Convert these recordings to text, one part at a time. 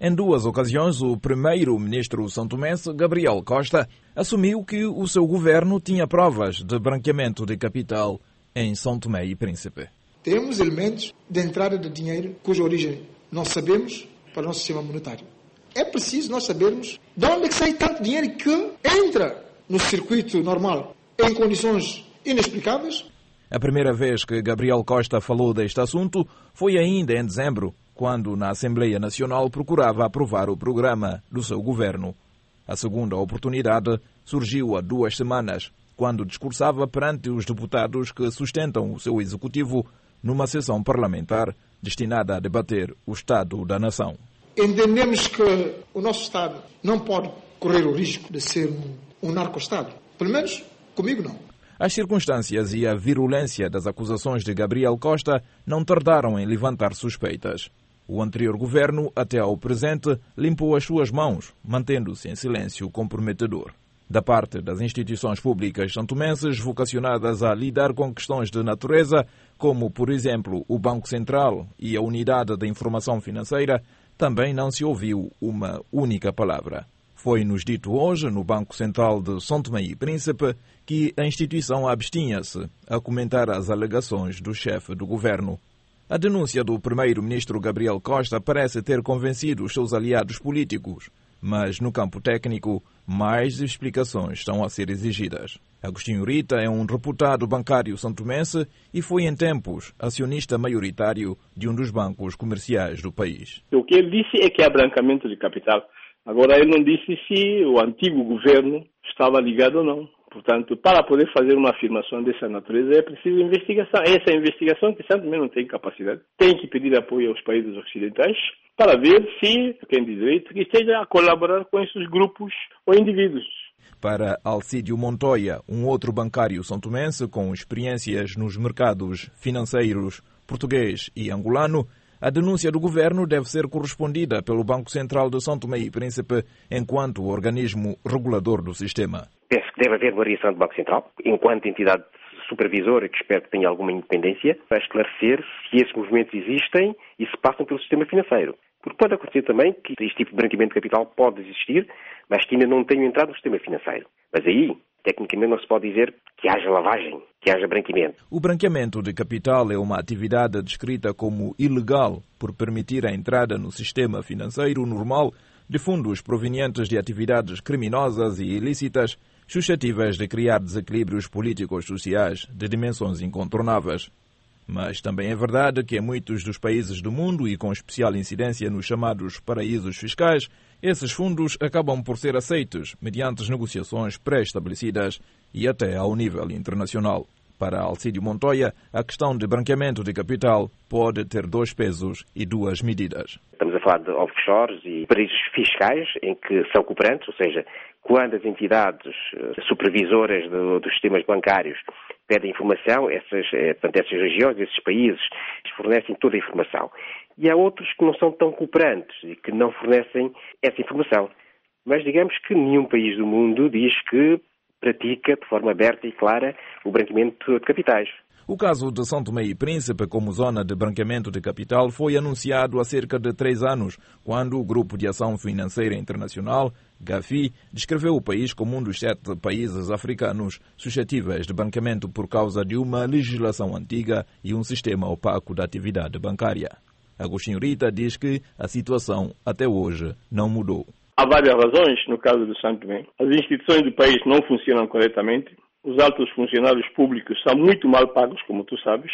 Em duas ocasiões, o primeiro-ministro santomense, Gabriel Costa, assumiu que o seu governo tinha provas de branqueamento de capital em São Tomé e Príncipe. Temos elementos de entrada de dinheiro cuja origem não sabemos para o nosso sistema monetário. É preciso nós sabermos de onde é que sai tanto dinheiro que entra no circuito normal em condições inexplicáveis. A primeira vez que Gabriel Costa falou deste assunto foi ainda em dezembro, quando na Assembleia Nacional procurava aprovar o programa do seu governo. A segunda oportunidade surgiu há 2 semanas, quando discursava perante os deputados que sustentam o seu executivo numa sessão parlamentar destinada a debater o Estado da Nação. Entendemos que o nosso Estado não pode correr o risco de ser um narco-Estado. Pelo menos comigo não. As circunstâncias e a virulência das acusações de Gabriel Costa não tardaram em levantar suspeitas. O anterior governo, até ao presente, limpou as suas mãos, mantendo-se em silêncio comprometedor. Da parte das instituições públicas santomenses vocacionadas a lidar com questões de natureza, como, por exemplo, o Banco Central e a Unidade de Informação Financeira, também não se ouviu uma única palavra. Foi-nos dito hoje, no Banco Central de São Tomé e Príncipe, que a instituição abstinha-se a comentar as alegações do chefe do governo. A denúncia do primeiro-ministro Gabriel Costa parece ter convencido os seus aliados políticos, mas no campo técnico, mais explicações estão a ser exigidas. Agostinho Rita é um reputado bancário santomense e foi em tempos acionista maioritário de um dos bancos comerciais do país. O que ele disse é que é branqueamento de capital. Agora, ele não disse se o antigo governo estava ligado ou não. Portanto, para poder fazer uma afirmação dessa natureza é preciso investigação. Essa investigação que Santo Tomé não tem capacidade. Tem que pedir apoio aos países ocidentais para ver se quem diz direito que esteja a colaborar com esses grupos ou indivíduos. Para Alcídio Montoya, um outro bancário santomense com experiências nos mercados financeiros português e angolano, a denúncia do governo deve ser correspondida pelo Banco Central de São Tomé e Príncipe enquanto organismo regulador do sistema. Penso que deve haver uma reação do Banco Central, enquanto entidade supervisora, que espero que tenha alguma independência, para esclarecer se esses movimentos existem e se passam pelo sistema financeiro. Porque pode acontecer também que este tipo de branqueamento de capital pode existir, mas que ainda não tenham entrado no sistema financeiro. Mas aí, tecnicamente, não se pode dizer que haja lavagem, que haja branqueamento. O branqueamento de capital é uma atividade descrita como ilegal por permitir a entrada no sistema financeiro normal de fundos provenientes de atividades criminosas e ilícitas suscetíveis de criar desequilíbrios políticos sociais de dimensões incontornáveis. Mas também é verdade que em muitos dos países do mundo, e com especial incidência nos chamados paraísos fiscais, esses fundos acabam por ser aceitos mediante negociações pré-estabelecidas e até ao nível internacional. Para Alcídio Montoya, a questão de branqueamento de capital pode ter 2 pesos e 2 medidas. Estamos a falar de offshores e paraísos fiscais em que são cooperantes, ou seja, quando as entidades supervisoras dos sistemas bancários pedem informação, essas regiões, esses países, fornecem toda a informação. E há outros que não são tão cooperantes e que não fornecem essa informação. Mas digamos que nenhum país do mundo diz que pratica de forma aberta e clara o branqueamento de capitais. O caso de São Tomé e Príncipe como zona de branqueamento de capital foi anunciado há cerca de 3 anos, quando o Grupo de Ação Financeira Internacional, GAFI, descreveu o país como um dos 7 países africanos suscetíveis de branqueamento por causa de uma legislação antiga e um sistema opaco da atividade bancária. Agostinho Rita diz que a situação até hoje não mudou. Há várias razões no caso do Santo Tomé. As instituições do país não funcionam corretamente. Os altos funcionários públicos são muito mal pagos, como tu sabes,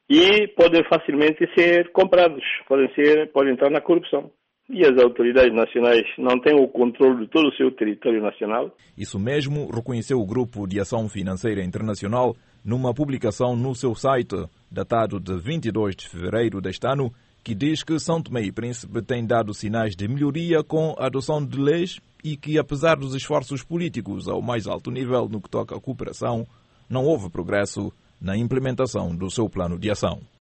e podem facilmente ser comprados, podem entrar na corrupção. E as autoridades nacionais não têm o controle de todo o seu território nacional. Isso mesmo reconheceu o Grupo de Ação Financeira Internacional numa publicação no seu site, datado de 22 de fevereiro deste ano, que diz que São Tomé e Príncipe tem dado sinais de melhoria com a adoção de leis e que, apesar dos esforços políticos ao mais alto nível no que toca à cooperação, não houve progresso na implementação do seu plano de ação.